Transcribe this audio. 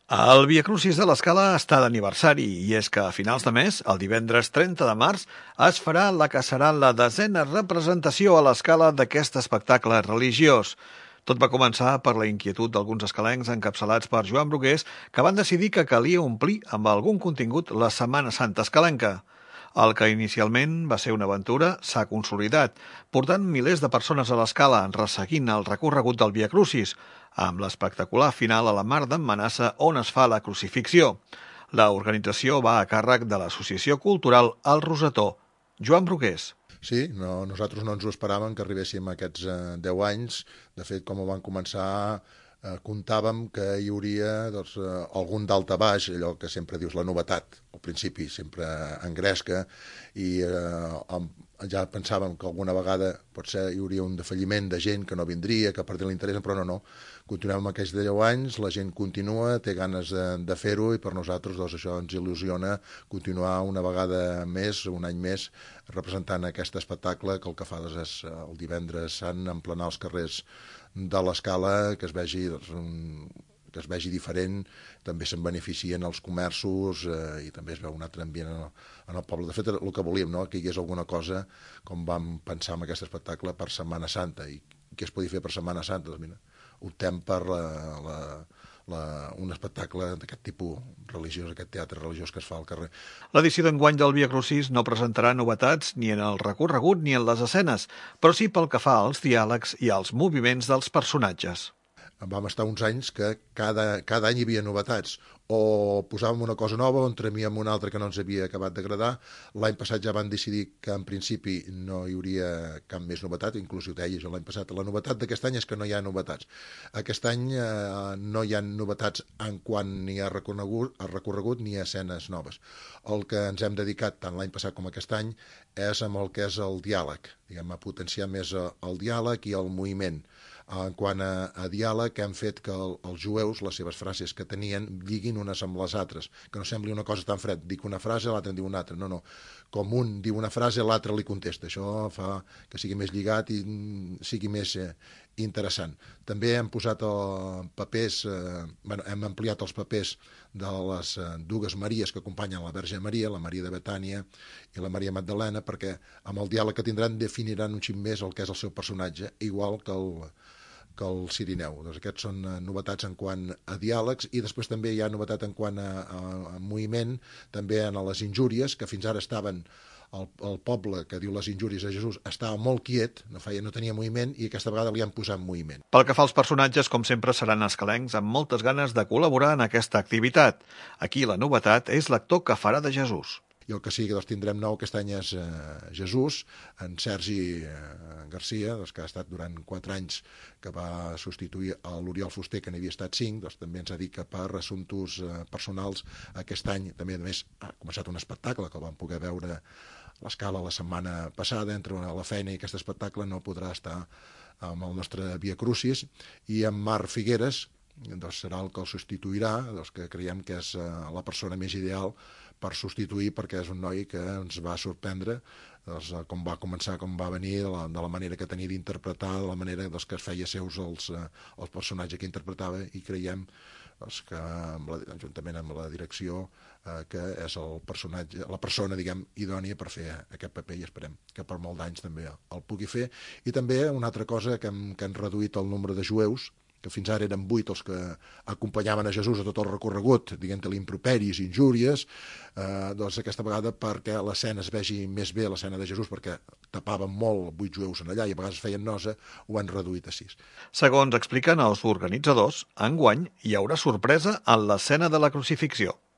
El Via Crucis de l'Escala està d'aniversari i és que a finals de mes, el divendres 30 de març, es farà la que serà la 10a representació a l'Escala d'aquest espectacle religiós. Tot va començar per la inquietud d'alguns escalencs encapçalats per Joan Brugués que van decidir que calia omplir amb algun contingut la Setmana Santa escalenca. El que inicialment va ser una aventura s'ha consolidat, portant milers de persones a l'Escala resseguint el recorregut del Via Crucis, amb l'espectacular final a la Mar d'en Manassa on es fa la crucifixió. La organització va a càrrec de l'Associació Cultural El Rosetó. Joan Brugués. Sí, nosaltres no ens ho esperàvem que arribéssim a aquests 10 anys. De fet, com ho van començar, comptàvem que hi hauria algun dalt a baix, allò que sempre dius la novetat. Al principi sempre engresca i ja pensàvem que alguna vegada potser hi hauria un defalliment de gent que no vindria, que perdria l'interès, però no. Continuem amb aquests 10 anys, la gent continua, té ganes de fer-ho i per nosaltres això ens il·lusiona continuar una vegada més, un any més, representant aquest espectacle que el que fa és el divendres sant emplenar els carrers de l'Escala, que es vegi diferent, també se'n beneficien els comerços i també es veu un altre ambient en el poble. De fet, el que volíem, que hi hagués alguna cosa, com vam pensar en aquest espectacle, per Setmana Santa. I què es podia fer per Setmana Santa? Doncs mira, optem per un espectacle d'aquest tipus religiós, aquest teatre religiós que es fa al carrer. L'edició d'enguany del Via Crucis no presentarà novetats ni en el recorregut ni en les escenes, però sí pel que fa als diàlegs i als moviments dels personatges. Vam estar uns anys que cada any hi havia novetats. O posàvem una cosa nova o entremíem una altra que no ens havia acabat d'agradar. L'any passat ja van decidir que en principi no hi hauria cap més novetat, inclús ho deies l'any passat. La novetat d'aquest any és que no hi ha novetats. Aquest any no hi ha novetats en quant ni a recorregut ni a escenes noves. El que ens hem dedicat tant l'any passat com aquest any és amb el que és el diàleg, a potenciar més el diàleg i el moviment. En quant a diàleg, hem fet que els jueus, les seves frases que tenien, lliguin unes amb les altres, que no sembli una cosa tan fred. Dic una frase, l'altre en diu una altra. No. Com un diu una frase, l'altre li contesta. Això fa que sigui més lligat i sigui més interessant. També hem posat papers, hem ampliat els papers de les dues Maries que acompanyen la Verge Maria, la Maria de Betània i la Maria Magdalena, perquè amb el diàleg que tindran definiran un xic més el que és el seu personatge, igual que el Cirineu. Doncs aquests són novetats en quant a diàlegs i després també hi ha novetat en quant a moviment, també en les injúries, que fins ara estaven el poble que diu les injúries a Jesús estava molt quiet, no tenia moviment i aquesta vegada li han posat moviment. Pel que fa als personatges, com sempre, seran escalencs amb moltes ganes de col·laborar en aquesta activitat. Aquí la novetat és l'actor que farà de Jesús. I el que sí que tindrem nou aquest any és Jesús, en Sergi Garcia, que ha estat durant 4 anys, que va substituir a l'Oriol Fuster, que n'havia estat 5, també ens ha dit que per assumptes personals aquest any també a més ha començat un espectacle que el vam poder veure a l'Escala la setmana passada, entre la feina i aquest espectacle no podrà estar amb el nostre Via Crucis, i en Marc Figueres serà el que el substituirà, que creiem que és la persona més ideal per substituir, perquè és un noi que ens va sorprendre com va començar, com va venir, de la manera que tenia d'interpretar, de la manera que es feia seus els personatges que interpretava, i creiem que juntament amb la direcció que és la persona idònia per fer aquest paper, i esperem que per molt d'anys també el pugui fer. I també una altra cosa, que han reduït el nombre de jueus, que fins ara eren 8 els que acompanyaven a Jesús a tot el recorregut, diguem-ne improperis, injúries, doncs aquesta vegada perquè l'escena es vegi més bé, l'escena de Jesús, perquè tapaven molt 8 jueus en allà i a vegades feien nosa, ho han reduït a 6. Segons expliquen els organitzadors, enguany hi haurà sorpresa en l'escena de la crucifixió.